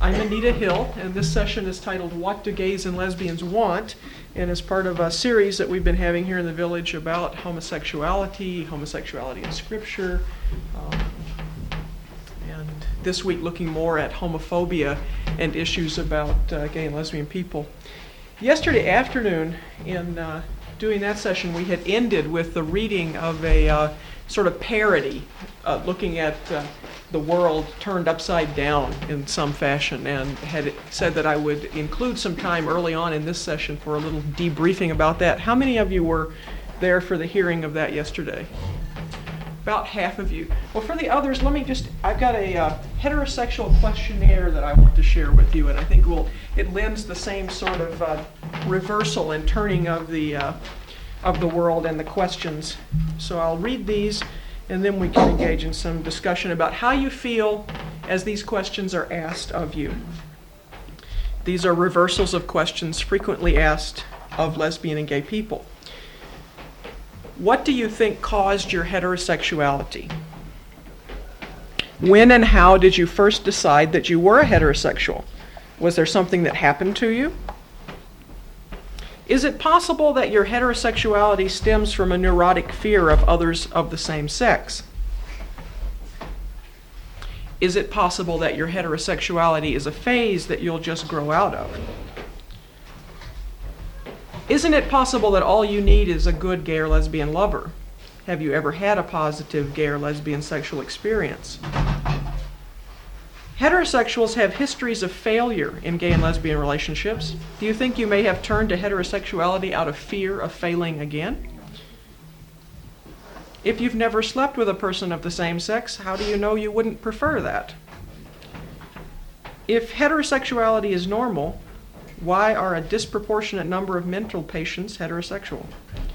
I'm Anita Hill, and this session is titled What Do Gays and Lesbians Want? And is part of a series that we've been having here in the village about homosexuality in Scripture, and this week looking more at homophobia and issues about gay and lesbian people. Yesterday afternoon, in doing that session, we had ended with the reading of a sort of parody, looking at the world turned upside down in some fashion, and had said that I would include some time early on in this session for a little debriefing about that. How many of you were there for the hearing of that yesterday? About half of you. Well, for the others, I've got a heterosexual questionnaire that I want to share with you, and I think it lends the same sort of reversal and turning of the world and the questions. So I'll read these, and then we can engage in some discussion about how you feel as these questions are asked of you. These are reversals of questions frequently asked of lesbian and gay people. What do you think caused your heterosexuality? When and how did you first decide that you were a heterosexual? Was there something that happened to you? Is it possible that your heterosexuality stems from a neurotic fear of others of the same sex? Is it possible that your heterosexuality is a phase that you'll just grow out of? Isn't it possible that all you need is a good gay or lesbian lover? Have you ever had a positive gay or lesbian sexual experience? Heterosexuals have histories of failure in gay and lesbian relationships. Do you think you may have turned to heterosexuality out of fear of failing again? If you've never slept with a person of the same sex, how do you know you wouldn't prefer that? If heterosexuality is normal, why are a disproportionate number of mental patients heterosexual?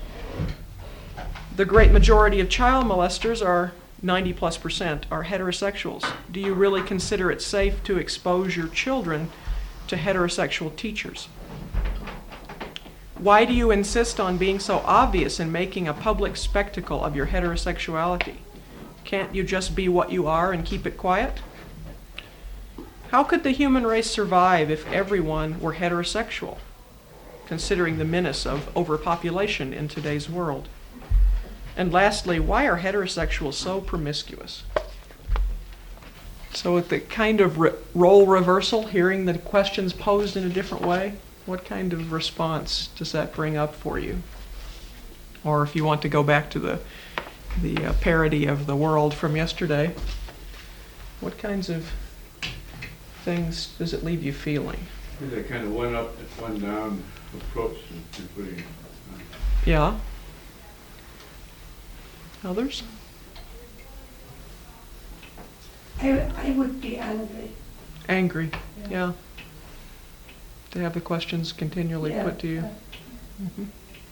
The great majority of child molesters are 90+% are heterosexuals. Do you really consider it safe to expose your children to heterosexual teachers? Why do you insist on being so obvious in making a public spectacle of your heterosexuality? Can't you just be what you are and keep it quiet? How could the human race survive if everyone were heterosexual, considering the menace of overpopulation in today's world? And lastly, why are heterosexuals so promiscuous? So with the kind of role reversal, hearing the questions posed in a different way, what kind of response does that bring up for you? Or if you want to go back to the parody of the world from yesterday, what kinds of things does it leave you feeling? That kind of one up, one down approach to putting. Yeah. Others? I would be angry. Angry, yeah. To have the questions continually put to you. Mm-hmm.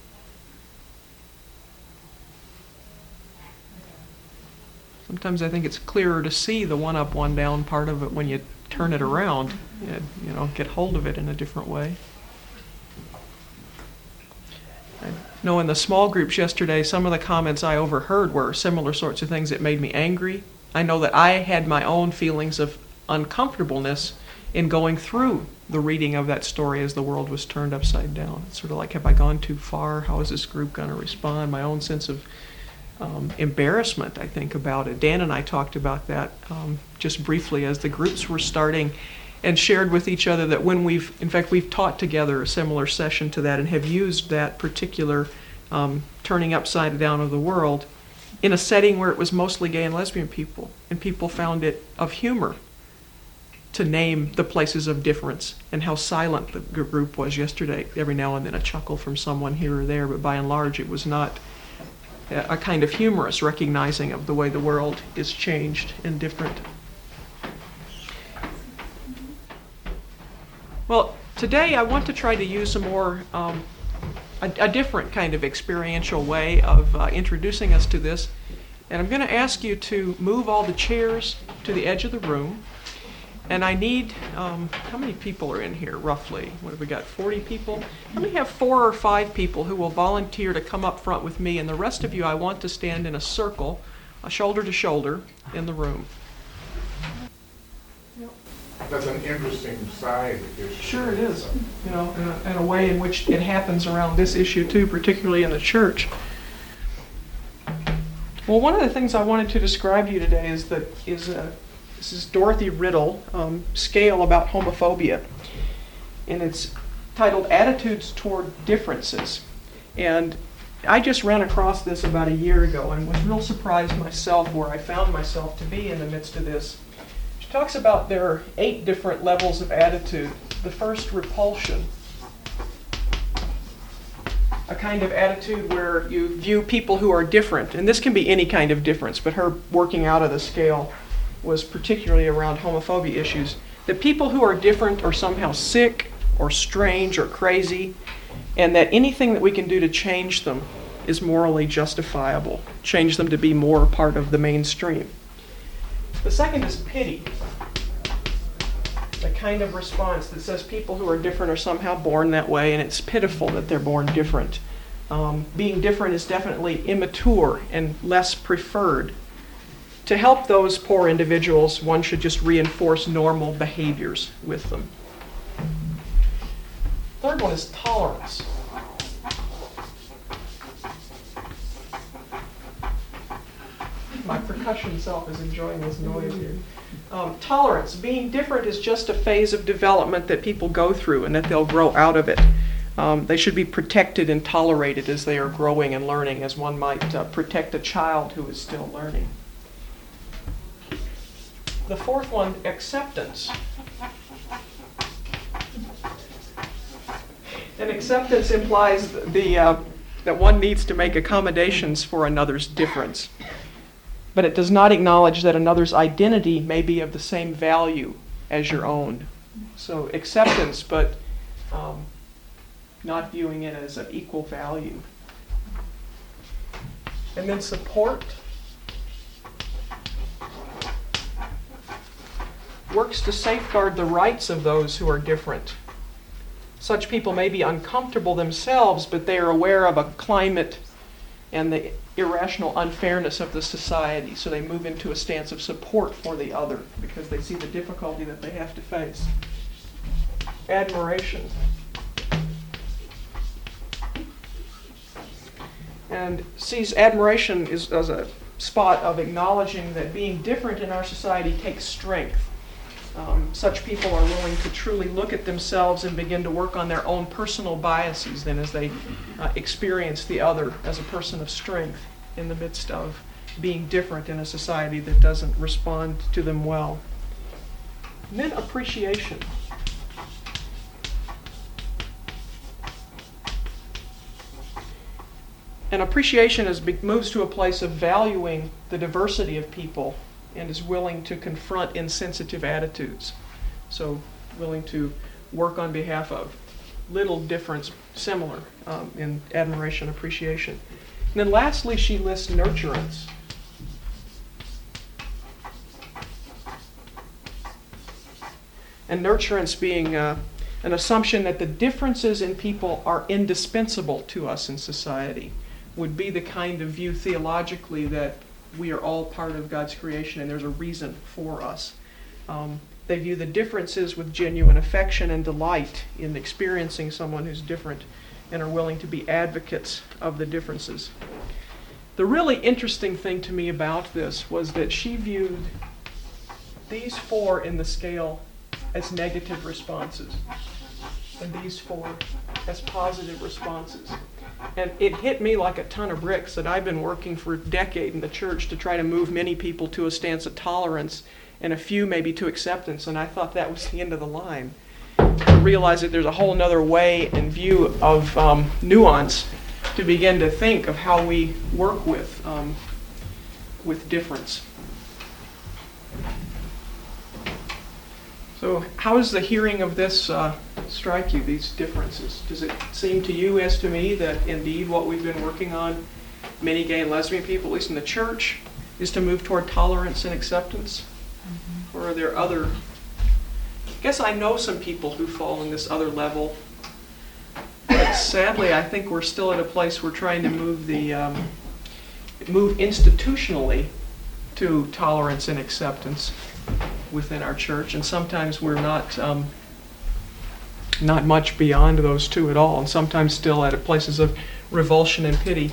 Sometimes I think it's clearer to see the one up, one down part of it when you turn it around, get hold of it in a different way. I know in the small groups yesterday, some of the comments I overheard were similar sorts of things that made me angry. I know that I had my own feelings of uncomfortableness in going through the reading of that story as the world was turned upside down. It's sort of like, have I gone too far? How is this group going to respond? My own sense of embarrassment, I think, about it. Dan and I talked about that just briefly as the groups were starting, and shared with each other that when we've taught together a similar session to that and have used that particular turning upside down of the world in a setting where it was mostly gay and lesbian people, and people found it of humor to name the places of difference and how silent the group was yesterday. Every now and then a chuckle from someone here or there, but by and large it was not a kind of humorous recognizing of the way the world is changed and different. Well, today I want to try to use a more, a different kind of experiential way of introducing us to this. And I'm going to ask you to move all the chairs to the edge of the room. And I need, how many people are in here, roughly? What have we got, 40 people? Let me have 4 or 5 people who will volunteer to come up front with me, and the rest of you I want to stand in a circle, shoulder to shoulder, in the room. That's an interesting side issue. Sure it is, you know, in a way in which it happens around this issue too, particularly in the church. Well, one of the things I wanted to describe to you today is this is Dorothy Riddle scale about homophobia, and it's titled Attitudes Toward Differences. And I just ran across this about a year ago and was real surprised myself where I found myself to be in the midst of this. She talks about there are 8 different levels of attitude. The first, repulsion. A kind of attitude where you view people who are different, and this can be any kind of difference, but her working out of the scale was particularly around homophobia issues. That people who are different are somehow sick or strange or crazy, and that anything that we can do to change them is morally justifiable, change them to be more part of the mainstream. The second is pity. The kind of response that says people who are different are somehow born that way, and it's pitiful that they're born different. Being different is definitely immature and less preferred. To help those poor individuals, one should just reinforce normal behaviors with them. Third one is tolerance. My percussion self is enjoying this noise here. Tolerance. Being different is just a phase of development that people go through and that they'll grow out of it. They should be protected and tolerated as they are growing and learning, as one might protect a child who is still learning. The fourth one, acceptance. And acceptance implies that one needs to make accommodations for another's difference. But it does not acknowledge that another's identity may be of the same value as your own. So acceptance, but not viewing it as of equal value. And then support. Works to safeguard the rights of those who are different. Such people may be uncomfortable themselves, but they are aware of a climate and the irrational unfairness of the society, so they move into a stance of support for the other because they see the difficulty that they have to face. Admiration. And sees admiration as a spot of acknowledging that being different in our society takes strength. Such people are willing to truly look at themselves and begin to work on their own personal biases then as they experience the other as a person of strength in the midst of being different in a society that doesn't respond to them well. And then appreciation. And appreciation moves to a place of valuing the diversity of people and is willing to confront insensitive attitudes. So willing to work on behalf of little difference, similar in admiration, appreciation. And then lastly, she lists nurturance. And nurturance being an assumption that the differences in people are indispensable to us in society, would be the kind of view theologically that we are all part of God's creation and there's a reason for us. They view the differences with genuine affection and delight in experiencing someone who's different and are willing to be advocates of the differences. The really interesting thing to me about this was that she viewed these 4 in the scale as negative responses and these 4 as positive responses. And it hit me like a ton of bricks that I've been working for a decade in the church to try to move many people to a stance of tolerance and a few maybe to acceptance, and I thought that was the end of the line. I realized that there's a whole other way and view of nuance to begin to think of how we work with difference. So how does the hearing of this strike you, these differences? Does it seem to you, as to me, that indeed what we've been working on, many gay and lesbian people, at least in the church, is to move toward tolerance and acceptance? Mm-hmm. Or are there other... I guess I know some people who fall in this other level. But sadly, I think we're still at a place we're trying to move move institutionally to tolerance and acceptance. within our church, and sometimes we're not much beyond those two at all, and sometimes still at places of revulsion and pity.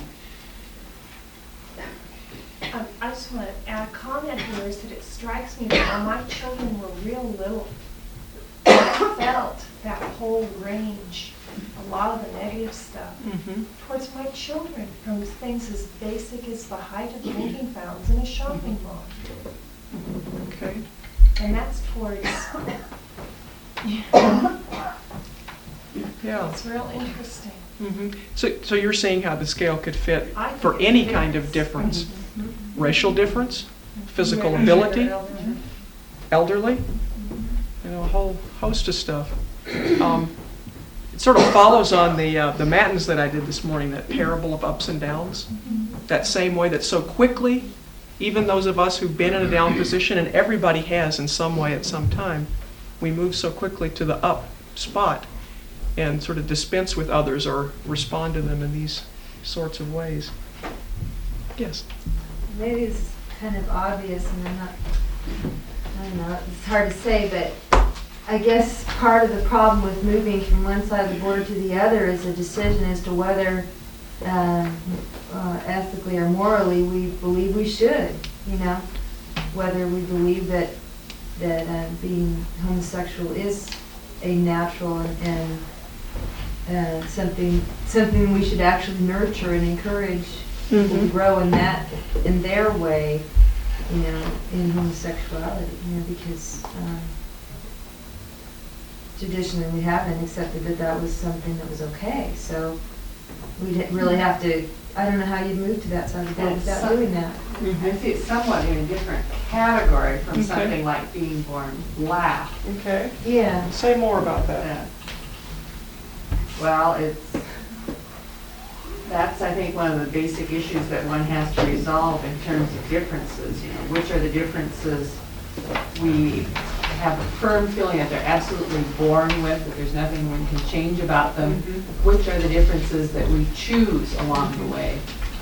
I just want to add a comment here, is that it strikes me that when my children were real little, I felt that whole range, a lot of the negative stuff, towards my children, from things as basic as the height of drinking fountains in a shopping mall. Okay. And that's towards, Yeah. it's real interesting. So you're seeing how the scale could fit I think for it any fits. kind of difference? Mhm. Racial difference, physical Yeah. ability, Mhm. elderly, you know, a whole host of stuff. It sort of follows on the matins that I did this morning, that parable of ups and downs. That same way that so quickly, even those of us who've been in a down position, and everybody has in some way at some time, we move so quickly to the up spot and sort of dispense with others or respond to them in these sorts of ways. Yes. Maybe it's kind of obvious, and I don't know, it's hard to say, but I guess part of the problem with moving from one side of the border to the other is a decision as to whether ethically or morally we believe we should, you know? Whether we believe that being homosexual is a natural and something we should actually nurture and encourage people to grow in their way, you know, in homosexuality, you know, because traditionally we haven't accepted that was something that was okay. So we'd really have to, I don't know how you'd move to that side of the world without doing that. I see it somewhat in a different category from Okay. something like being born black. Okay. Yeah. Say more about that. Well, that's, I think, one of the basic issues that one has to resolve in terms of differences. You know, which are the differences we have a firm feeling that they're absolutely born with, that there's nothing one can change about them. Which are the differences that we choose along the way?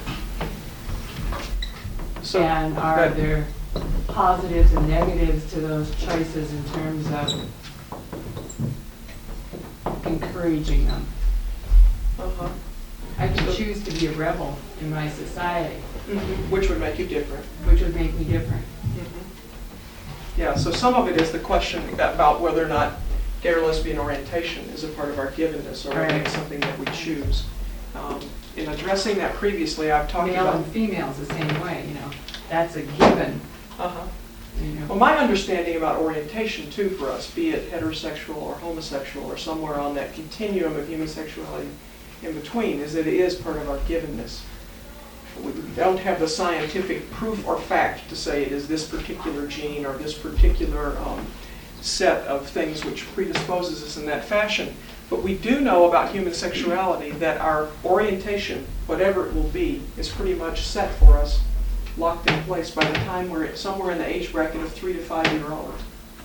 So, And are good. there positives and negatives to those choices in terms of encouraging them? Uh-huh. I can choose to be a rebel in my society, Which would make you different. which would make me different. Yeah, so some of it is the question about whether or not gay or lesbian orientation is a part of our givenness, or whether it's something that we choose. In addressing that previously, I've talked Male about... and females the same way, you know, that's a given, Uh-huh. you Well, know. my understanding about orientation, too, for us, be it heterosexual or homosexual or somewhere on that continuum of human sexuality in between, is that it is part of our givenness. We don't have the scientific proof or fact to say it is this particular gene or this particular set of things which predisposes us in that fashion. But we do know about human sexuality that our orientation, whatever it will be, is pretty much set for us, locked in place by the time we're somewhere in the age bracket of 3 to 5 year old.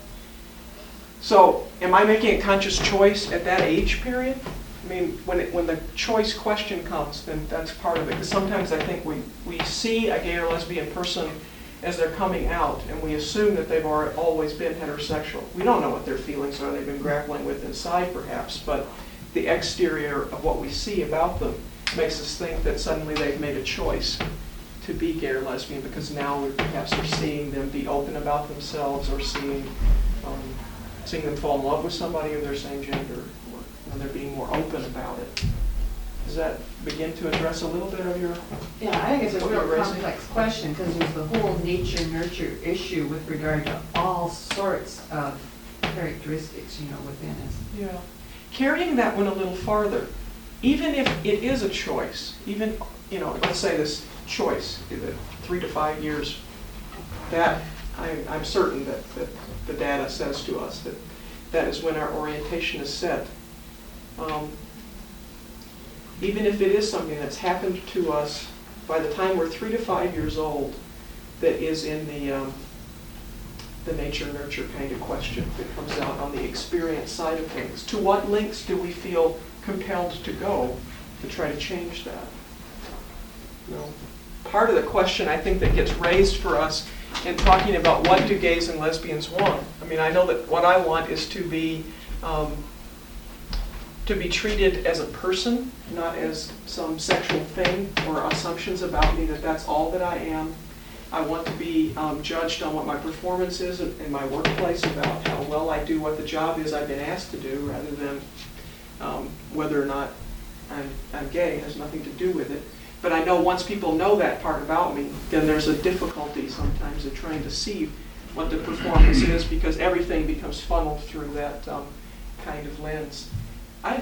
So, am I making a conscious choice at that age period? I mean, when the choice question comes, then that's part of it. Because sometimes I think we see a gay or lesbian person as they're coming out, and we assume that they've always been heterosexual. We don't know what their feelings are, they've been grappling with inside perhaps, but the exterior of what we see about them makes us think that suddenly they've made a choice to be gay or lesbian, because now we perhaps are seeing them be open about themselves, or seeing them fall in love with somebody of their same gender, or they're being more open about it. Does that begin to address a little bit of your... Yeah, I think it's a What real we're raising. complex question, because there's the whole nature-nurture issue with regard to all sorts of characteristics, you know, within us. Yeah. Carrying that one a little farther, even if it is a choice, even, you know, let's say this choice, 3 to 5 years, that I'm certain that the data says to us that is when our orientation is set. Even if it is something that's happened to us by the time we're 3 to 5 years old, that is in the nature-nurture kind of question that comes out on the experience side of things. To what lengths do we feel compelled to go to try to change that? You know, part of the question I think that gets raised for us and talking about what do gays and lesbians want. I mean, I know that what I want is to be treated as a person, not as some sexual thing or assumptions about me that that's all that I am. I want to be judged on what my performance is in my workplace, about how well I do what the job is I've been asked to do, rather than whether or not I'm gay. It has nothing to do with it. But I know once people know that part about me, then there's a difficulty sometimes in trying to see what the performance is, because everything becomes funneled through that kind of lens. I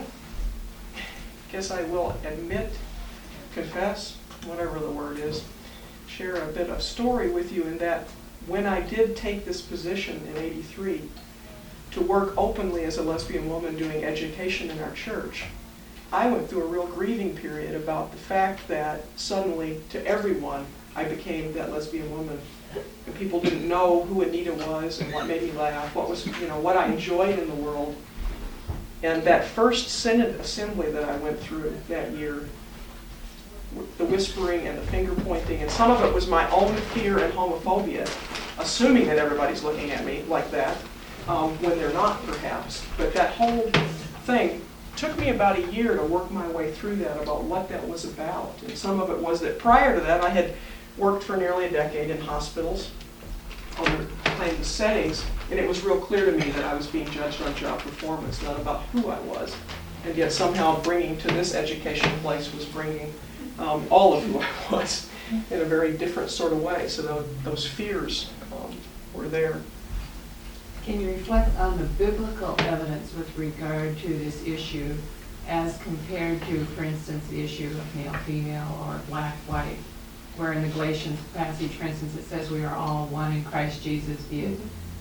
guess I will admit, confess, whatever the word is, share a bit of story with you in that when I did take this position in '83 to work openly as a lesbian woman doing education in our church, I went through a real grieving period about the fact that suddenly, to everyone, I became that lesbian woman. And people didn't know who Anita was and what made me laugh, what was, what I enjoyed in the world. And that first Synod assembly that I went through that year, the whispering and the finger pointing, and some of it was my own fear and homophobia, assuming that everybody's looking at me like that, when they're not, perhaps. But that whole thing took me about a year to work my way through that, about what that was about. And some of it was that prior to that, I had worked for nearly a decade in hospitals, other kinds of settings, and it was real clear to me that I was being judged on job performance, not about who I was. And yet somehow bringing to this education place was bringing all of who I was in a very different sort of way. So those fears were there. Can you reflect on the biblical evidence with regard to this issue as compared to, for instance, the issue of male-female or black-white, where in the Galatians passage, for instance, it says we are all one in Christ Jesus, be it,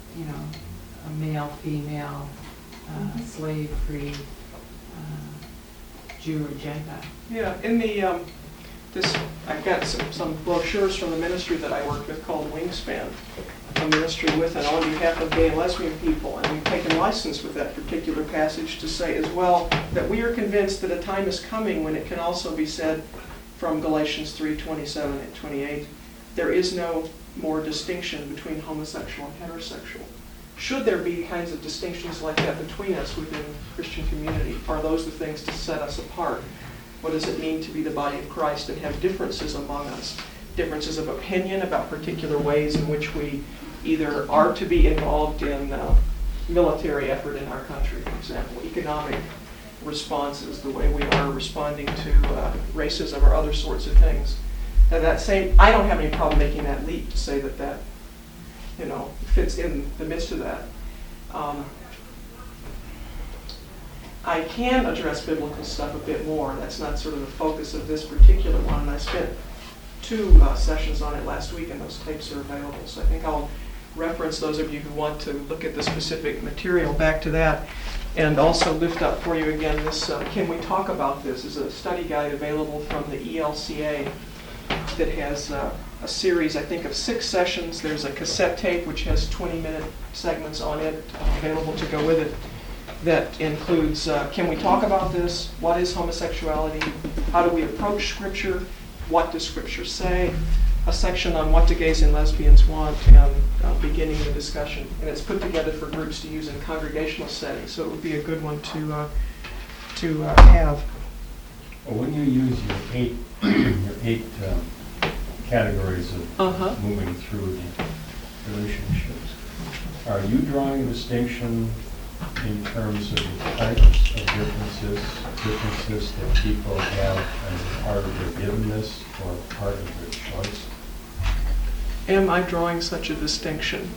a male-female, slave-free, Jew or Gentile. Yeah, in the I've got some brochures from the ministry that I work with called Wingspan, a ministry with and on behalf of gay and lesbian people, and we've taken license with that particular passage to say as well that we are convinced that a time is coming when it can also be said from Galatians 3:27 and 28, there is no more distinction between homosexual and heterosexual. Should there be kinds of distinctions like that between us within the Christian community? Are those the things to set us apart? What does it mean to be the body of Christ and have differences among us? Differences of opinion about particular ways in which we either are to be involved in military effort in our country, for example, economic responses, the way we are responding to racism or other sorts of things. And I don't have any problem making that leap to say that fits in the midst of that. I can address biblical stuff a bit more. That's not sort of the focus of this particular one, and I spent 2 sessions on it last week, and those tapes are available. So I think I'll reference those of you who want to look at the specific material back to that, and also lift up for you again this Can We Talk About This? Is a study guide available from the ELCA that has a series, I think, of 6 sessions. There's a cassette tape which has 20-minute segments on it available to go with it. That includes, can we talk about this? What is homosexuality? How do we approach Scripture? What does Scripture say? A section on what do gays and lesbians want, and beginning the discussion. And it's put together for groups to use in congregational settings, so it would be a good one to have. Well, when you use your eight categories of moving through the relationships, are you drawing a distinction in terms of the types of differences that people have as part of their givenness or part of their choice? Am I drawing such a distinction?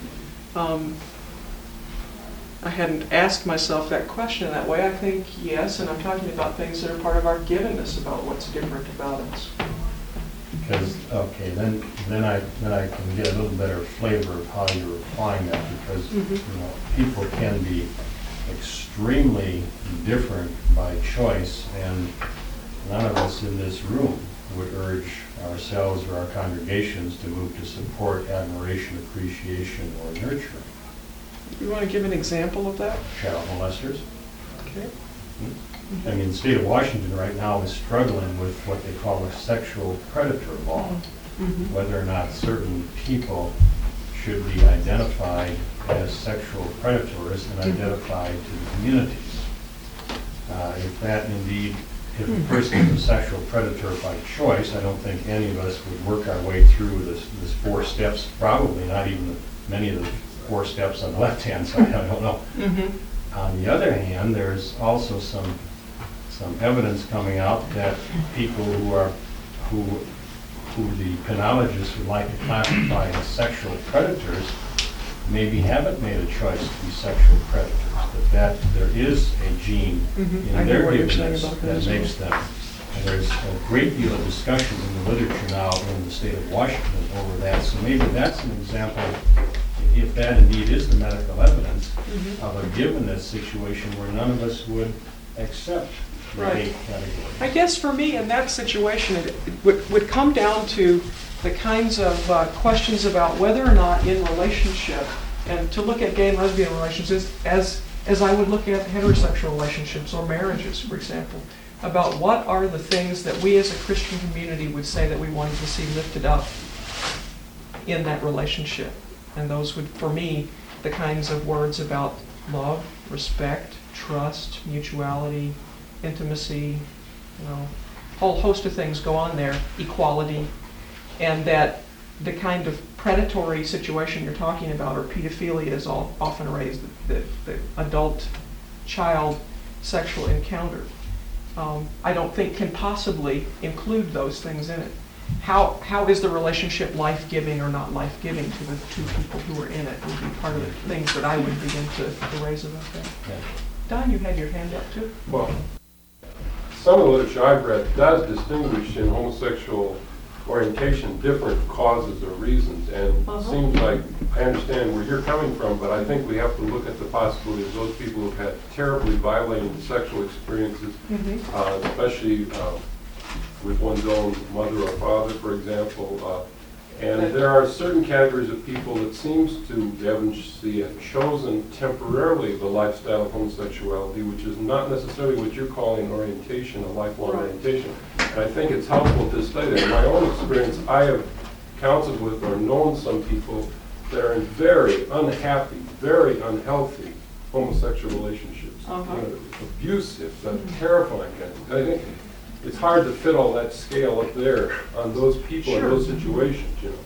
I hadn't asked myself that question that way. I think yes, and I'm talking about things that are part of our givenness about what's different about us. Because, okay, then I can get a little better flavor of how you're applying that, because people can be extremely different by choice, and none of us in this room would urge ourselves or our congregations to move to support admiration, appreciation, or nurturing. You want to give an example of that? Child molesters. Okay. I mean, the state of Washington right now is struggling with what they call a sexual predator law, whether or not certain people should be identified as sexual predators and identified to the communities. If that indeed, if a person is a sexual predator by choice, I don't think any of us would work our way through this 4 steps, probably not even many of the 4 steps on the left-hand side, I don't know. On the other hand, there's also some evidence coming out that people who the penologists would like to classify as sexual predators maybe haven't made a choice to be sexual predators, but that there is a gene I in hear their what you're saying givenness about that that as well. makes them. And there's a great deal of discussion in the literature now in the state of Washington over that, so maybe that's an example, if that indeed is the medical evidence, of a givenness situation where none of us would accept the Right. hate category. I guess for me, in that situation, it would come down to the kinds of questions about whether or not in relationship, and to look at gay and lesbian relationships as I would look at heterosexual relationships or marriages, for example, about what are the things that we as a Christian community would say that we wanted to see lifted up in that relationship. And those would, for me, the kinds of words about love, respect, trust, mutuality, intimacy, whole host of things go on there, equality, and that the kind of predatory situation you're talking about, or pedophilia is often raised, the adult-child sexual encounter, I don't think can possibly include those things in it. How is the relationship life-giving or not life-giving to the 2 people who are in it would be part of the things that I would begin to raise about that. Yeah. Don, you had your hand up too? Well, some of the literature I've read does distinguish in homosexual orientation different causes or reasons, and it seems like I understand where you're coming from, but I think we have to look at the possibility of those people who've had terribly violating sexual experiences, especially with one's own mother or father, for example. And there are certain categories of people that seems to, the evidence have chosen temporarily the lifestyle of homosexuality, which is not necessarily what you're calling orientation, a lifelong orientation. And I think it's helpful to study that. In my own experience, I have counseled with or known some people that are in very unhappy, very unhealthy homosexual relationships. Abusive, terrifying. I think it's hard to fit all that scale up there on those people in those situations,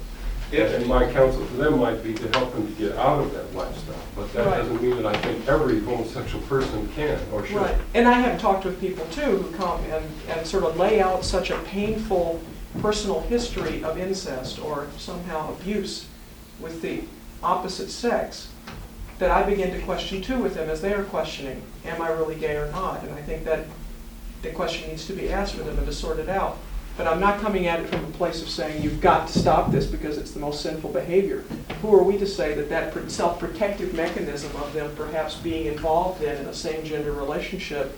And my counsel to them might be to help them to get out of that lifestyle. But that doesn't mean that I think every homosexual person can or should. Right. And I have talked with people too who come and sort of lay out such a painful personal history of incest or somehow abuse with the opposite sex that I begin to question too with them as they are questioning, am I really gay or not? And I think that the question needs to be asked for them and to sort it out. But I'm not coming at it from a place of saying you've got to stop this because it's the most sinful behavior. Who are we to say that self-protective mechanism of them perhaps being involved in a same-gender relationship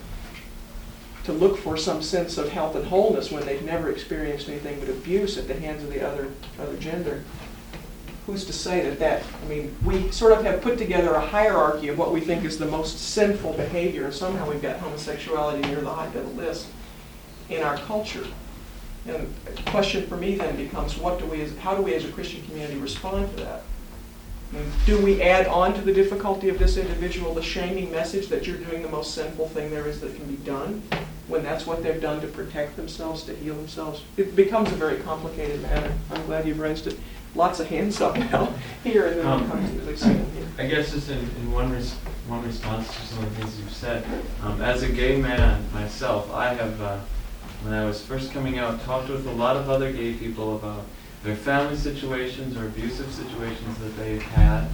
to look for some sense of health and wholeness when they've never experienced anything but abuse at the hands of the other gender? Who's to say that, I mean, we sort of have put together a hierarchy of what we think is the most sinful behavior, and somehow we've got homosexuality near the high of the list in our culture. And the question for me then becomes, how do we as a Christian community respond to that? I mean, do we add on to the difficulty of this individual the shaming message that you're doing the most sinful thing there is that can be done, when that's what they've done to protect themselves, to heal themselves? It becomes a very complicated matter. I'm glad you've raised it. Lots of hands up now here, and then we'll come to the second here. I guess just in one response to some of the things you've said, as a gay man myself, I have, when I was first coming out, talked with a lot of other gay people about their family situations or abusive situations that they've had,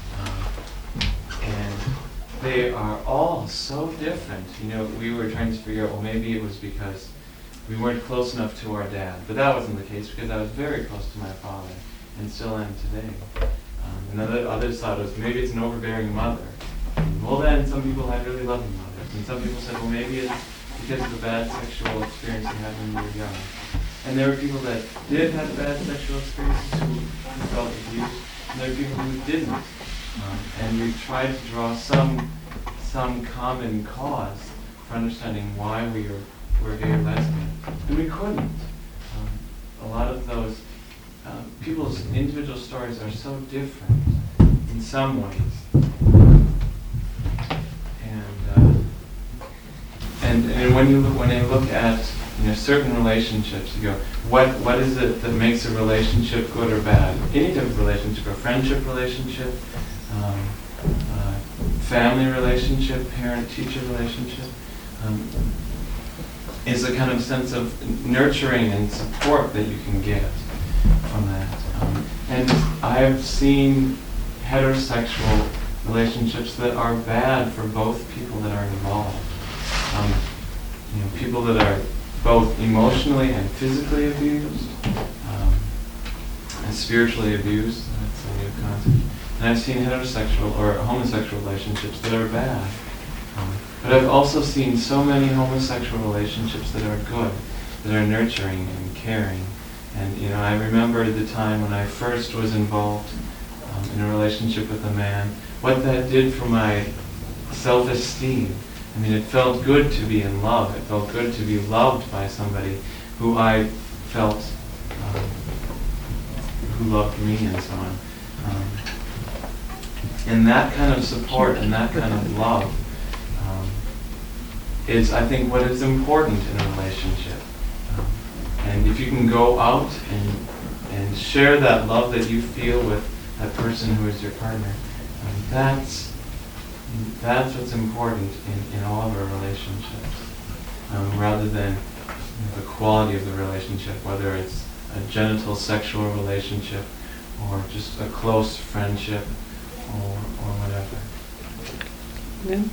and they are all so different. We were trying to figure out, well, maybe it was because we weren't close enough to our dad, but that wasn't the case because I was very close to my father. And still am today. And others thought it was maybe it's an overbearing mother. Well, then some people had really loving mothers, and some people said, well, maybe it's because of the bad sexual experience you had when you were young. And there were people that did have bad sexual experiences who felt abused, and there were people who didn't. And we tried to draw some common cause for understanding why we were gay or lesbian, and we couldn't. A lot of those people's individual stories are so different in some ways. And when you look at certain relationships, you go, what is it that makes a relationship good or bad? Any type of relationship, a friendship relationship, family relationship, parent-teacher relationship, is a kind of sense of nurturing and support that you can get from that. And I've seen heterosexual relationships that are bad for both people that are involved. People that are both emotionally and physically abused, and spiritually abused. That's a new concept. And I've seen heterosexual or homosexual relationships that are bad. But I've also seen so many homosexual relationships that are good, that are nurturing and caring. And I remember the time when I first was involved in a relationship with a man, what that did for my self-esteem. I mean, it felt good to be in love. It felt good to be loved by somebody who I felt who loved me and so on. And that kind of support and that kind of love is, I think, what is important in a relationship. And if you can go out and share that love that you feel with that person who is your partner, that's what's important in all of our relationships, rather than the quality of the relationship, whether it's a genital sexual relationship or just a close friendship or whatever. Lynn?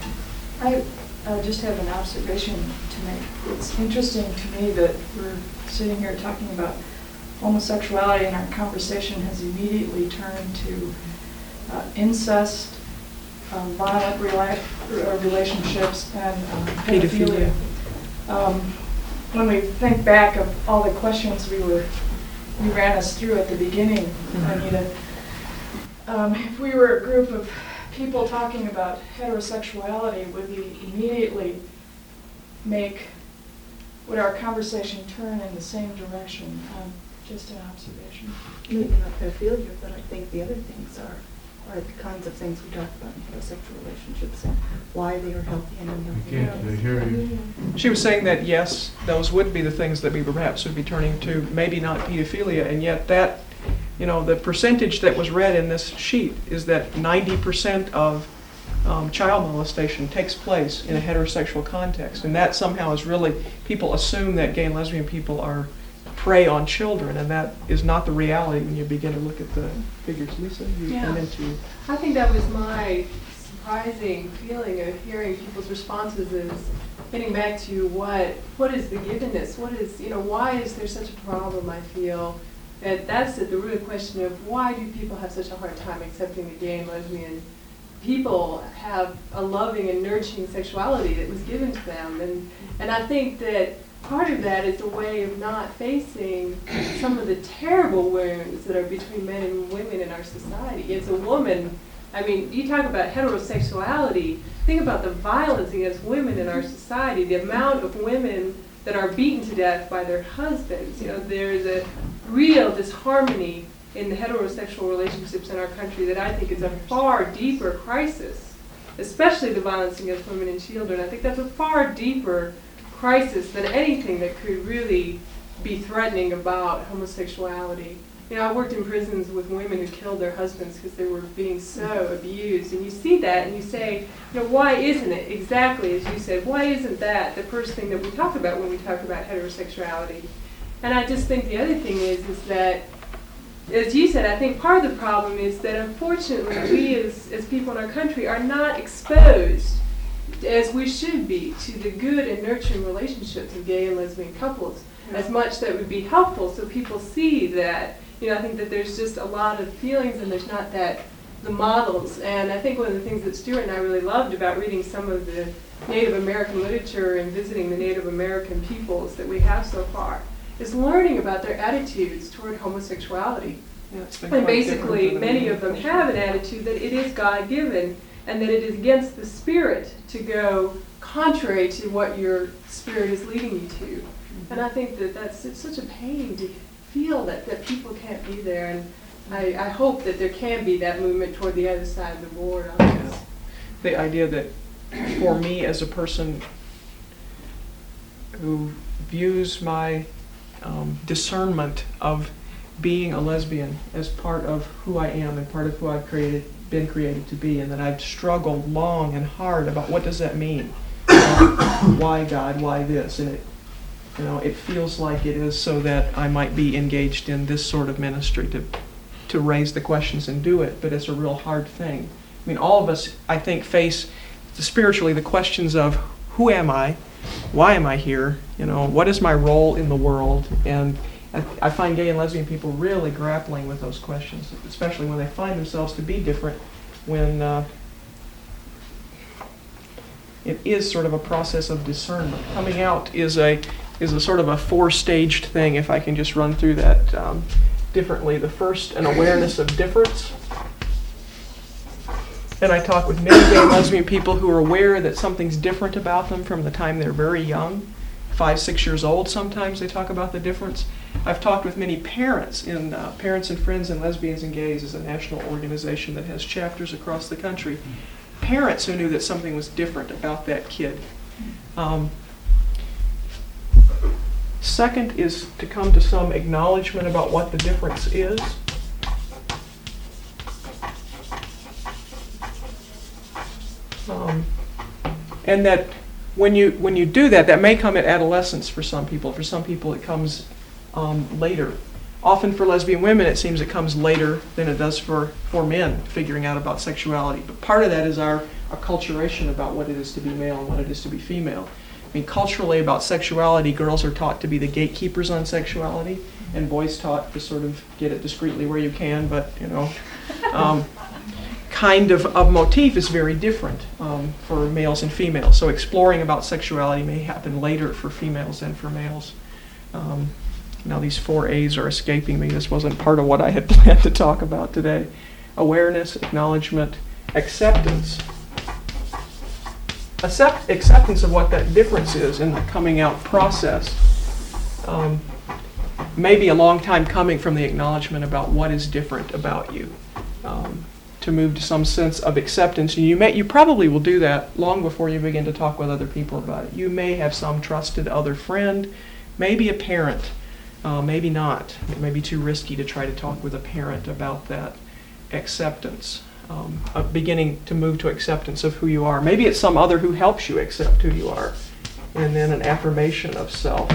I just have an observation to make. It's interesting to me that we're sitting here talking about homosexuality, and our conversation has immediately turned to incest, violent relationships, and pedophilia. When we think back of all the questions you ran us through at the beginning, Anita, if we were a group of people talking about heterosexuality, would we immediately would our conversation turn in the same direction? Just an observation. Maybe not pedophilia, but I think the other things are the kinds of things we talk about in heterosexual relationships and why they are healthy and unhealthy. Can't hear you. She was saying that, yes, those would be the things that we perhaps would be turning to, maybe not pedophilia, and yet that, the percentage that was read in this sheet is that 90% of child molestation takes place in a heterosexual context, and that somehow is really, people assume that gay and lesbian people are prey on children, and that is not the reality when you begin to look at the figures. Lisa, you went into... I think that was my surprising feeling of hearing people's responses, is getting back to what is the givenness? What is, why is there such a problem? I feel that's at the root of the question of why do people have such a hard time accepting that gay and lesbian people have a loving and nurturing sexuality that was given to them. And I think that part of that is a way of not facing some of the terrible wounds that are between men and women in our society. As a woman, I mean, you talk about heterosexuality, think about the violence against women in our society, the amount of women that are beaten to death by their husbands. There's a real disharmony in the heterosexual relationships in our country that I think is a far deeper crisis, especially the violence against women and children. I think that's a far deeper crisis than anything that could really be threatening about homosexuality. I worked in prisons with women who killed their husbands because they were being so abused, and you see that and you say, why isn't it, exactly as you said, why isn't that the first thing that we talk about when we talk about heterosexuality? And I just think the other thing is that, as you said, I think part of the problem is that unfortunately we as people in our country are not exposed as we should be to the good and nurturing relationships of gay and lesbian couples as much that would be helpful, so people see that. I think that there's just a lot of feelings and there's not the models. And I think one of the things that Stuart and I really loved about reading some of the Native American literature and visiting the Native American peoples that we have so far is learning about their attitudes toward homosexuality. And basically, many of them have an attitude that it is God-given and that it is against the spirit to go contrary to what your spirit is leading you to. And I think that it's such a pain feel that people can't be there, and I hope that there can be that movement toward the other side of the board on this. The idea that for me as a person who views my discernment of being a lesbian as part of who I am and part of who I've been created to be, and that I've struggled long and hard about what does that mean? Why God? Why this? And it feels like it is so that I might be engaged in this sort of ministry to raise the questions and do it, but it's a real hard thing. I mean, all of us, I think, face spiritually the questions of who am I? Why am I here? What is my role in the world? And I find gay and lesbian people really grappling with those questions, especially when they find themselves to be different, when it is sort of a process of discernment. Coming out is a sort of a 4-staged thing, if I can just run through that differently. The first, an awareness of difference. And I talk with many gay and lesbian people who are aware that something's different about them from the time they're very young. 5, 6 years old, sometimes they talk about the difference. I've talked with many parents in Parents and Friends and Lesbians and Gays is a national organization that has chapters across the country. Parents who knew that something was different about that kid. Second is to come to some acknowledgement about what the difference is. And that when you do that, that may come at adolescence for some people. For some people it comes later. Often for lesbian women it seems it comes later than it does for men figuring out about sexuality. But part of that is our acculturation about what it is to be male and what it is to be female. I mean, culturally about sexuality, girls are taught to be the gatekeepers on sexuality, and boys taught to sort of get it discreetly where you can, but kind of motif is very different for males and females. So exploring about sexuality may happen later for females than for males. Now these 4 A's are escaping me. This wasn't part of what I had planned to talk about today. Awareness, acknowledgement, acceptance. Acceptance of what that difference is in the coming out process. Maybe a long time coming from the acknowledgement about what is different about you. To move to some sense of acceptance. And you probably will do that long before you begin to talk with other people about it. You may have some trusted other friend, maybe a parent, maybe not. It may be too risky to try to talk with a parent about that acceptance, of beginning to move to acceptance of who you are. Maybe it's some other who helps you accept who you are. And then an affirmation of self.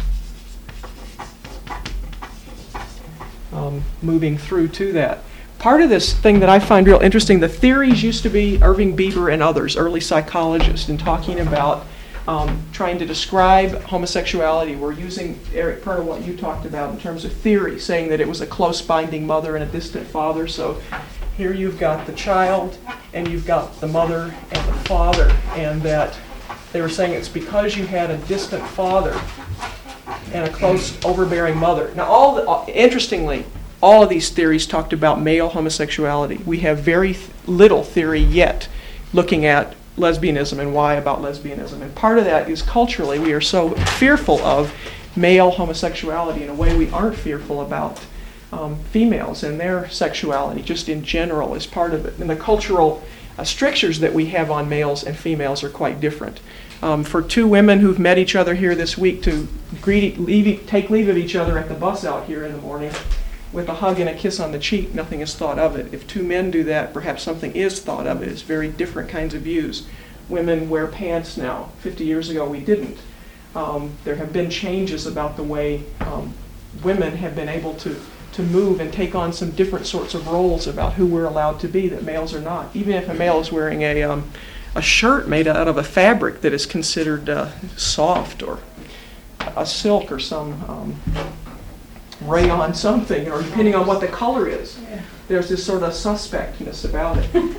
Moving through to that. Part of this thing that I find real interesting, the theories used to be Irving Bieber and others, early psychologists, in talking about trying to describe homosexuality. We're using, Eric, part of what you talked about in terms of theory, saying that it was a close binding mother and a distant father. So here you've got the child and you've got the mother and the father, and that they were saying it's because you had a distant father and a close, overbearing mother. Now, interestingly, all of these theories talked about male homosexuality. We have very little theory yet looking at lesbianism and why about lesbianism. And part of that is culturally we are so fearful of male homosexuality in a way we aren't fearful about females and their sexuality just in general is part of it. And the cultural strictures that we have on males and females are quite different. For 2 women who've met each other here this week to take leave of each other at the bus out here in the morning, with a hug and a kiss on the cheek, nothing is thought of it. If 2 men do that, perhaps something is thought of it. It's very different kinds of views. Women wear pants now. 50 years ago, we didn't. There have been changes about the way women have been able to move and take on some different sorts of roles about who we're allowed to be that males are not. Even if a male is wearing a shirt made out of a fabric that is considered soft or a silk or some rayon something, or depending on what the color is. There's this sort of suspectness about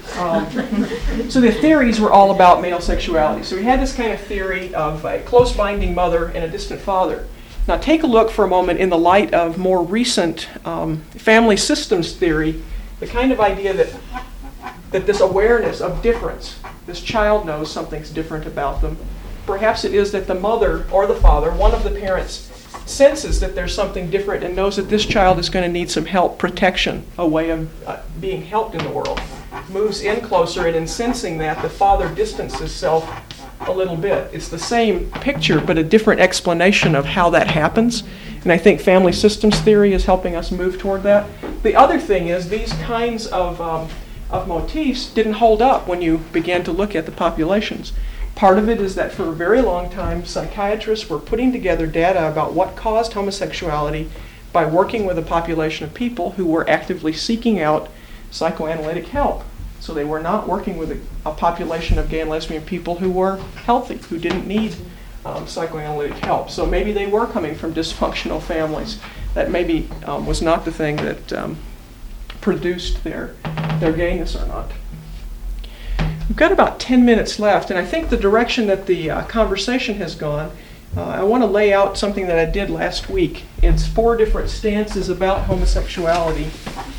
it. So the theories were all about male sexuality. So we had this kind of theory of a close binding mother and a distant father. Now take a look for a moment in the light of more recent family systems theory, the kind of idea that this awareness of difference, this child knows something's different about them. Perhaps it is that the mother or the father, one of the parents, senses that there's something different and knows that this child is going to need some help, protection, a way of being helped in the world, moves in closer, and in sensing that, the father distances himself a little bit. It's the same picture, but a different explanation of how that happens. And I think family systems theory is helping us move toward that. The other thing is these kinds of motifs didn't hold up when you began to look at the populations. Part of it is that for a very long time, psychiatrists were putting together data about what caused homosexuality by working with a population of people who were actively seeking out psychoanalytic help. So they were not working with a population of gay and lesbian people who were healthy, who didn't need psychoanalytic help. So maybe they were coming from dysfunctional families. That maybe was not the thing that produced their gayness or not. We've got about 10 minutes left, and I think the direction that the conversation has gone, I want to lay out something that I did last week. It's 4 different stances about homosexuality.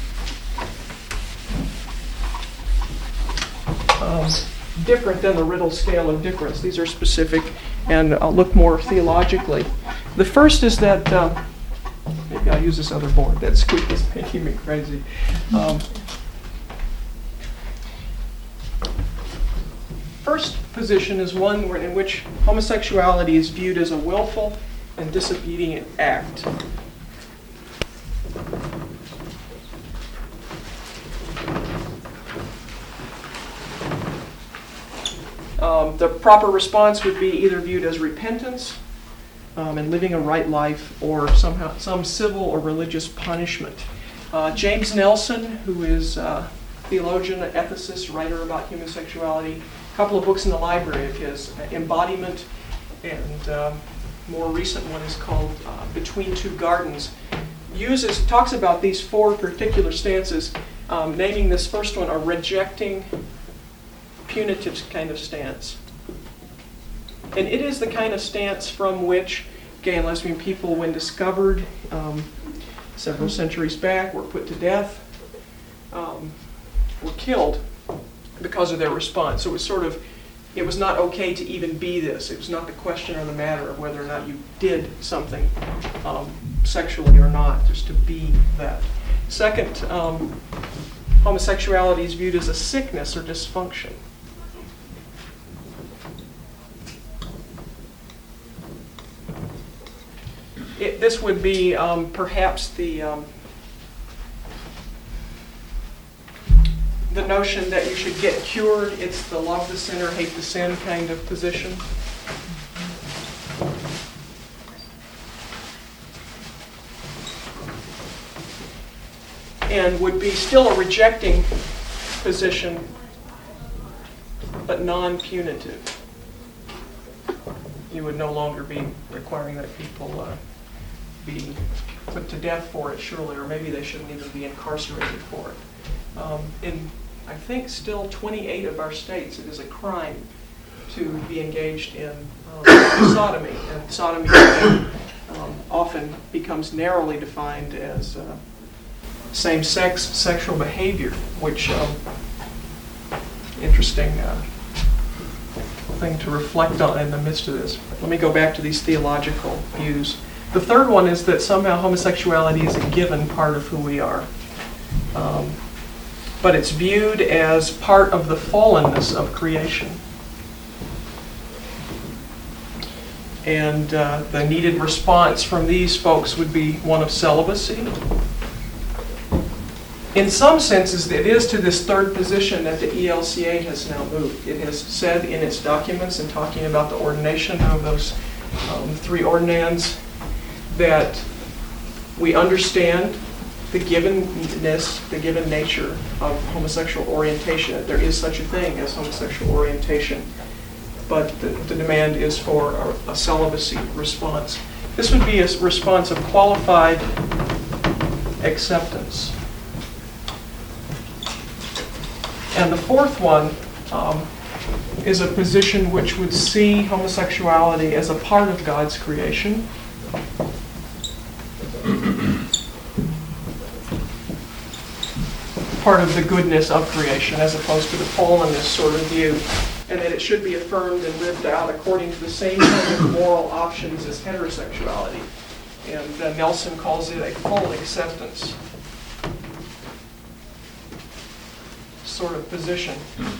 Different than the Riddle scale of difference. These are specific and look more theologically. The first is that, maybe I'll use this other board. That squeak is making me crazy. First position is one in which homosexuality is viewed as a willful and disobedient act. The proper response would be either viewed as repentance and living a right life, or somehow some civil or religious punishment. James Nelson, who is a theologian, an ethicist, writer about human sexuality, a couple of books in the library of his, Embodiment, and more recent one is called Between Two Gardens, talks about these 4 particular stances, naming this first one a rejecting, punitive kind of stance. And it is the kind of stance from which gay and lesbian people, when discovered several centuries back, were put to death, were killed because of their response. So it was not okay to even be this. It was not the question or the matter of whether or not you did something sexually or not, just to be that. Second, homosexuality is viewed as a sickness or dysfunction. This would be perhaps the notion that you should get cured. It's the love the sinner, hate the sin kind of position. And would be still a rejecting position, but non-punitive. You would no longer be requiring that people be put to death for it, surely, or maybe they shouldn't even be incarcerated for it. In, I think, still 28 of our states, it is a crime to be engaged in sodomy, and sodomy often becomes narrowly defined as same-sex sexual behavior, which interesting thing to reflect on in the midst of this. Let me go back to these theological views. The third one is that somehow homosexuality is a given part of who we are. But it's viewed as part of the fallenness of creation. And the needed response from these folks would be one of celibacy. In some senses, it is to this third position that the ELCA has now moved. It has said in its documents, in talking about the ordination of those 3 ordinands, that we understand the givenness, the given nature of homosexual orientation, that there is such a thing as homosexual orientation, but the demand is for a celibacy response. This would be a response of qualified acceptance. And the fourth one is a position which would see homosexuality as a part of God's creation. Part of the goodness of creation, as opposed to the fallenness sort of view, and that it should be affirmed and lived out according to the same kind of moral options as heterosexuality. And Nelson calls it a full acceptance sort of position.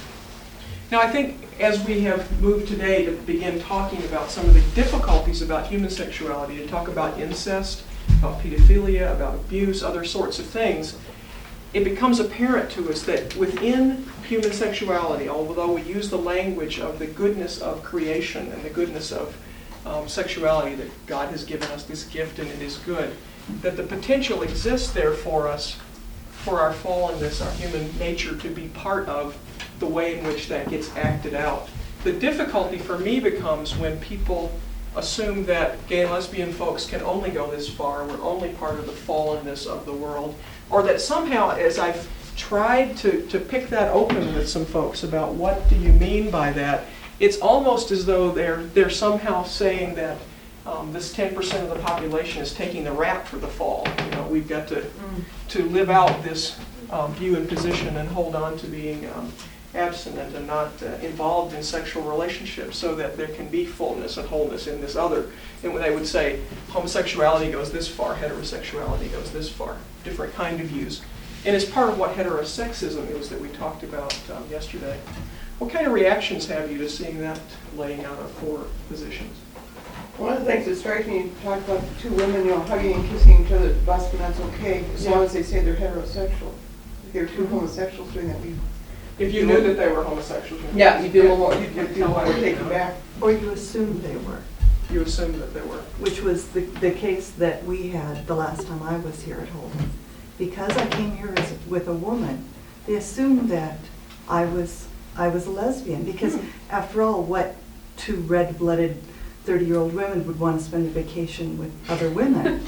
Now, I think as we have moved today to begin talking about some of the difficulties about human sexuality, to talk about incest, about pedophilia, about abuse, other sorts of things, it becomes apparent to us that within human sexuality, although we use the language of the goodness of creation and the goodness of sexuality, that God has given us this gift and it is good, that the potential exists there for us, for our fallenness, our human nature, to be part of the way in which that gets acted out. The difficulty for me becomes when people assume that gay and lesbian folks can only go this far, we're only part of the fallenness of the world, or that somehow, as I've tried to pick that open with some folks about what do you mean by that, it's almost as though they're somehow saying that this 10% of the population is taking the rap for the fall. You know, we've got to live out this view and position and hold on to being abstinent and not involved in sexual relationships, so that there can be fullness and wholeness in this other. And when they would say homosexuality goes this far, heterosexuality goes this far, different kind of views. And it's part of what heterosexism is that we talked about yesterday. What kind of reactions have you to seeing that laying out of four positions? One of the things that strikes me, you talk about the two women, you know, hugging and kissing each other at the bus, and that's okay, as long as they say they're heterosexual. If there are two homosexuals doing that, If you knew that they were homosexuals. you'd be a little more, you'd feel more taken back. Or you assumed they were, You assumed that they were. which was the case that we had the last time I was here at Holden. Because I came here with a woman, they assumed that I was a lesbian. Because after all, what two red-blooded 30-year-old women would want to spend a vacation with other women?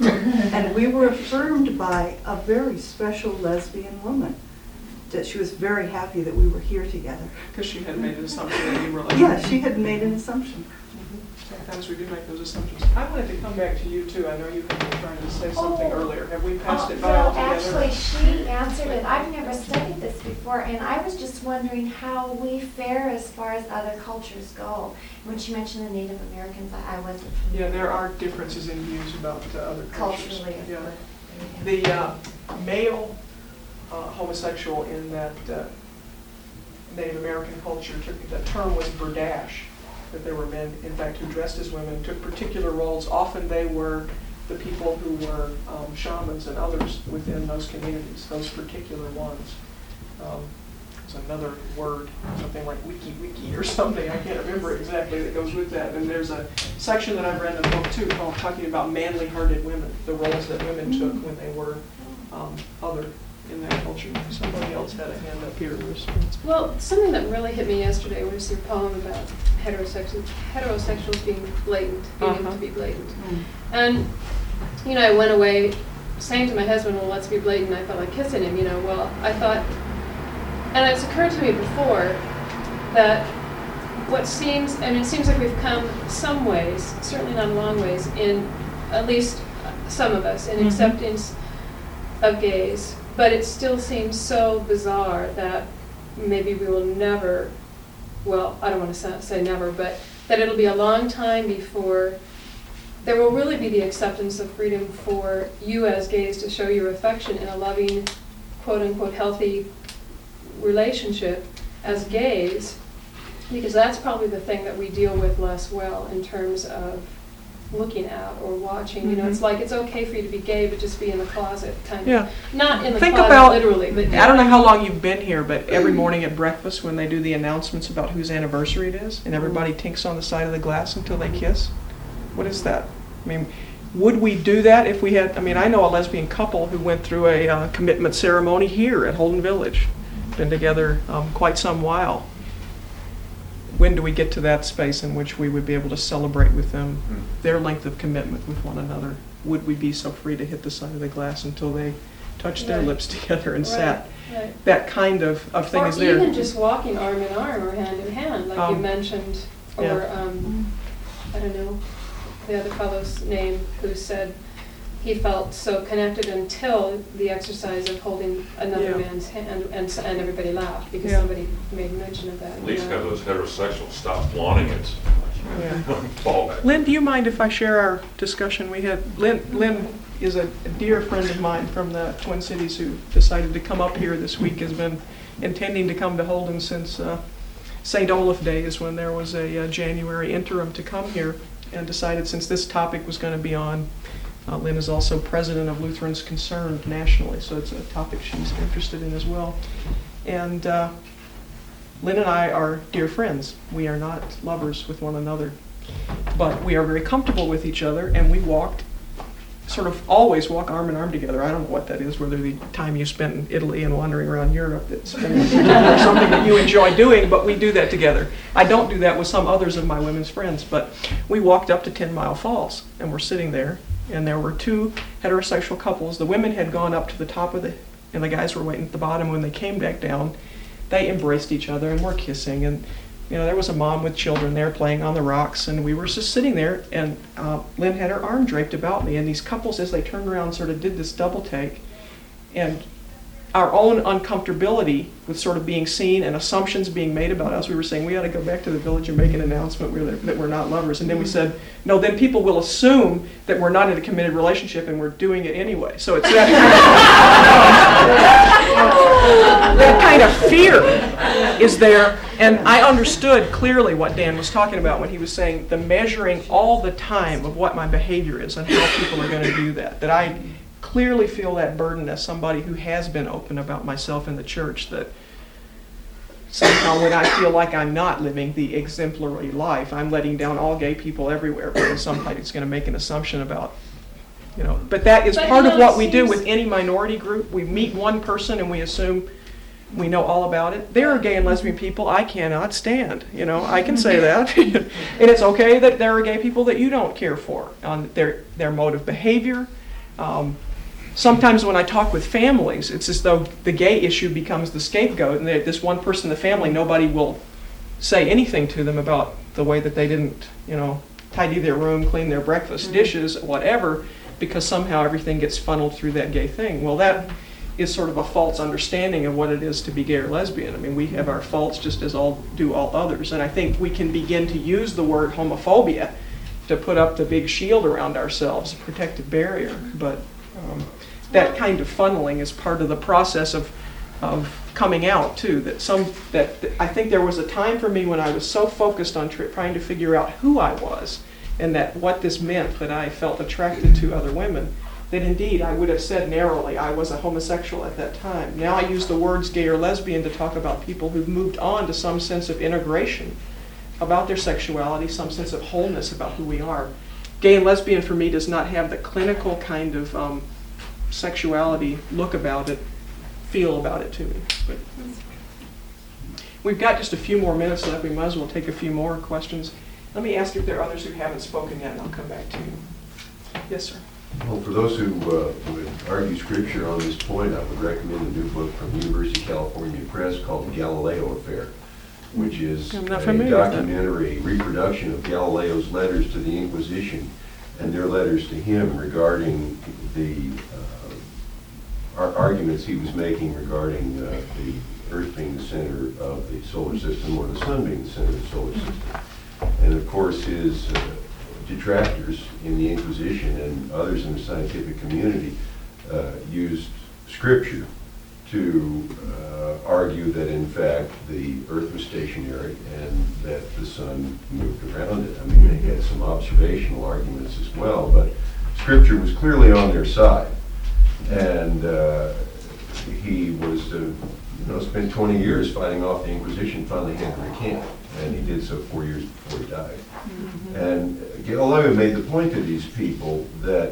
And we were affirmed by a very special lesbian woman, that she was very happy that we were here together. Because she had made an assumption that you were lesbian. Yeah, she had made an assumption. Sometimes we do make those assumptions. I wanted to come back to you too. I know you had been trying to say something earlier. Have we passed it by Well, altogether? actually, she answered it. I've never studied this before, and I was just wondering how we fare as far as other cultures go. When she mentioned the Native Americans, I wasn't familiar. Yeah, there are differences in views about other cultures. Culturally. Yeah. but- The male homosexual in that Native American culture, the term was berdache, that there were men, in fact, who dressed as women, took particular roles. Often they were the people who were shamans and others within those communities, those particular ones. There's another word, something like wiki or something, I can't remember exactly, that goes with that. And there's a section that I've read in the book too, called talking about manly-hearted women, the roles that women took when they were other in that culture. Somebody else had a hand up here in response. Well, something that really hit me yesterday was your poem about heterosexuals being blatant, being to be blatant. And, you know, I went away saying to my husband, well, let's be blatant. I felt like kissing him, you know. Well, I thought, and it's occurred to me before that what seems, and it seems like we've come some ways, certainly not a long ways, in at least some of us, in acceptance of gays. But it still seems so bizarre that maybe we will never, well, I don't want to say never, but that it'll be a long time before there will really be the acceptance of freedom for you as gays to show your affection in a loving, quote-unquote, healthy relationship as gays, because that's probably the thing that we deal with less well in terms of looking at or watching. You know, it's like it's okay for you to be gay, but just be in the closet, kind of. Yeah. Not in the Think closet about, literally, but I don't know how long you've been here, but every morning at breakfast when they do the announcements about whose anniversary it is, and everybody tinks on the side of the glass until they kiss, what is that? I mean, would we do that if we had, I mean, I know a lesbian couple who went through a commitment ceremony here at Holden Village. Been together quite some while. When do we get to that space in which we would be able to celebrate with them their length of commitment with one another? Would we be so free to hit the side of the glass until they touched their lips together and sat? Right. That kind of thing Or is there. even just walking arm in arm or hand in hand, like you mentioned, or yeah. I don't know the other fellow's name who said he felt so connected until the exercise of holding another man's hand, and everybody laughed because somebody made mention of that. At least have those heterosexuals stop wanting it. Yeah. Fall back. Lynn, do you mind if I share our discussion we had? Lynn is a dear friend of mine from the Twin Cities who decided to come up here this week, has been intending to come to Holden since St. Olaf days when there was a January interim to come here, and decided since this topic was going to be on, Lynn is also president of Lutherans Concerned nationally, so it's a topic she's interested in as well. And Lynn and I are dear friends. We are not lovers with one another, but we are very comfortable with each other, and we always walk arm in arm together. I don't know what that is, whether the time you spent in Italy and wandering around Europe or something that you enjoy doing, but we do that together. I don't do that with some others of my women's friends, but we walked up to 10 Mile Falls, and we're sitting there, and there were two heterosexual couples. The women had gone up to the top of and the guys were waiting at the bottom. When they came back down, they embraced each other and were kissing, and there was a mom with children there playing on the rocks, and we were just sitting there, and Lynn had her arm draped about me, and these couples, as they turned around, sort of did this double take, and our own uncomfortability with sort of being seen and assumptions being made about us, we were saying we ought to go back to the village and make an announcement that we're not lovers, and then we said, no, then people will assume that we're not in a committed relationship and we're doing it anyway. So it's that kind of fear is there. And I understood clearly what Dan was talking about when he was saying the measuring all the time of what my behavior is and how people are going to do that. That I clearly feel that burden as somebody who has been open about myself in the church, that somehow when I feel like I'm not living the exemplary life, I'm letting down all gay people everywhere because somebody's going to make an assumption about, But that is part of what we do with any minority group. We meet one person and we assume we know all about it. There are gay and lesbian people I cannot stand. I can say that. And it's okay that there are gay people that you don't care for on their mode of behavior. Sometimes when I talk with families, it's as though the gay issue becomes the scapegoat, and this one person in the family, nobody will say anything to them about the way that they didn't, tidy their room, clean their breakfast, dishes, whatever, because somehow everything gets funneled through that gay thing. Well, that is sort of a false understanding of what it is to be gay or lesbian. I mean, we have our faults just as all others, and I think we can begin to use the word homophobia to put up the big shield around ourselves, a protective barrier, but that kind of funneling is part of the process of coming out too. That I think there was a time for me when I was so focused on trying to figure out who I was and that what this meant, that I felt attracted to other women, that indeed I would have said narrowly I was a homosexual at that time. Now I use the words gay or lesbian to talk about people who've moved on to some sense of integration about their sexuality, some sense of wholeness about who we are. Gay and lesbian for me does not have the clinical kind of sexuality look about it, feel about it to me. But we've got just a few more minutes left. We might as well take a few more questions. Let me ask if there are others who haven't spoken yet, and I'll come back to you. Yes, sir. Well, for those who would argue scripture on this point, I would recommend a new book from the University of California Press called The Galileo Affair, which is a documentary reproduction of Galileo's letters to the Inquisition and their letters to him regarding the arguments he was making regarding the Earth being the center of the solar system or the sun being the center of the solar system. And of course his detractors in the Inquisition and others in the scientific community used scripture to argue that in fact the Earth was stationary and that the sun moved around it. I mean, they had some observational arguments as well, but scripture was clearly on their side. And he was, spent 20 years fighting off the Inquisition, finally had to recant, and he did so 4 years before he died. Mm-hmm. And Galileo made the point to these people that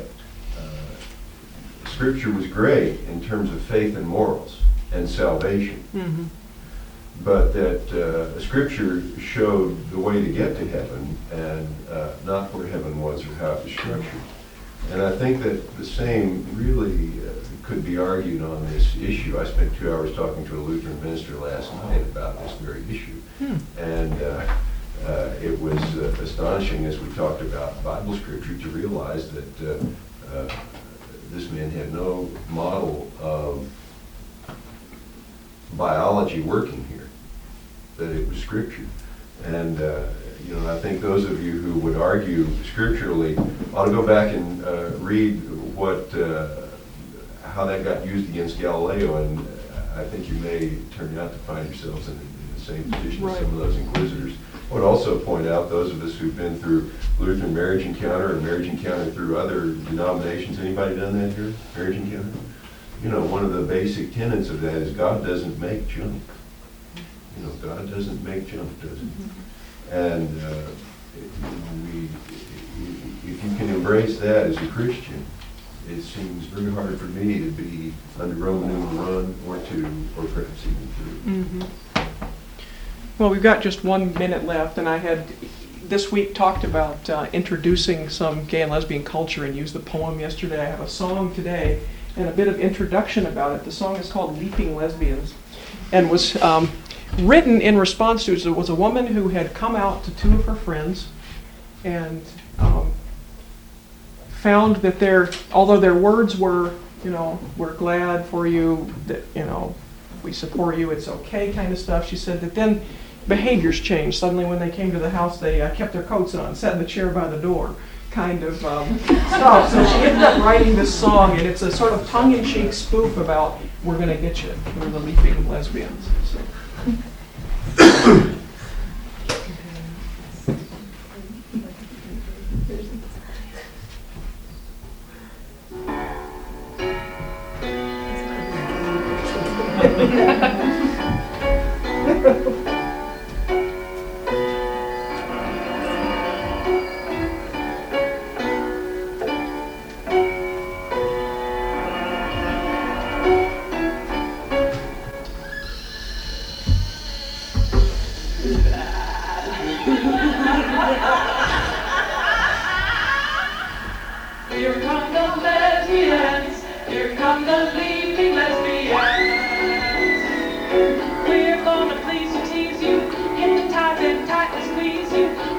Scripture was great in terms of faith and morals and salvation, mm-hmm. but that Scripture showed the way to get to heaven and not where heaven was or how it was structured. And I think that the same really could be argued on this issue. I spent 2 hours talking to a Lutheran minister last night about this very issue. And it was astonishing as we talked about Bible scripture to realize that this man had no model of biology working here, that it was scripture. And I think those of you who would argue scripturally ought to go back and read how that got used against Galileo, and I think you may turn out to find yourselves in the same position as some of those inquisitors. I would also point out, those of us who've been through Lutheran Marriage Encounter or Marriage Encounter through other denominations, anybody done that here? Marriage Encounter? One of the basic tenets of that is God doesn't make junk. God doesn't make junk, does he? And if you can embrace that as a Christian, it seems very hard for me to be under Roman numeral 1 or 2, or perhaps even 3. Well, we've got just 1 minute left, and I had this week talked about introducing some gay and lesbian culture and used the poem yesterday. I have a song today and a bit of introduction about it. The song is called Leaping Lesbians and was written in response to, it was a woman who had come out to 2 of her friends and found that although their words were, we're glad for you, that, we support you, it's okay kind of stuff, she said that then behaviors changed. Suddenly when they came to the house, they kept their coats on, sat in the chair by the door, kind of stuff. So she ended up writing this song, and it's a sort of tongue-in-cheek spoof about, we're going to get you, we're the Leaping Lesbians. So. Here come the lesbians, here come the leaping lesbians. We're gonna please you, tease you, hypnotize and tightly squeeze you.